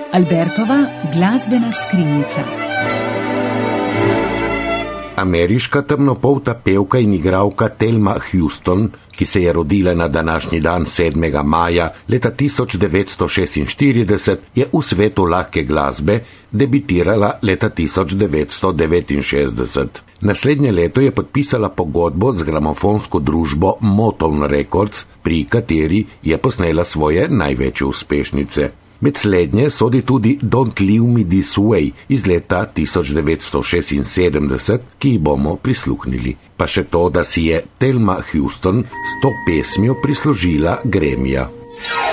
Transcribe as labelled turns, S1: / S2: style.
S1: Albertova glasbena skrinjica.
S2: Ameriška temnopolta pevka in igralka Thelma Houston, ki se je rodila na današnji dan 7. maja leta 1946, je v svetu lahke glasbe debitirala leta 1969. Naslednje leto je podpisala pogodbo z gramofonsko družbo Motown Records, pri kateri je posnela svoje največje uspešnice. Med slednje sodi tudi Don't Leave Me This Way iz leta 1976, ki ji bomo prisluhnili. Pa še to, da si je Thelma Houston s to pesmijo prislužila Grammyja.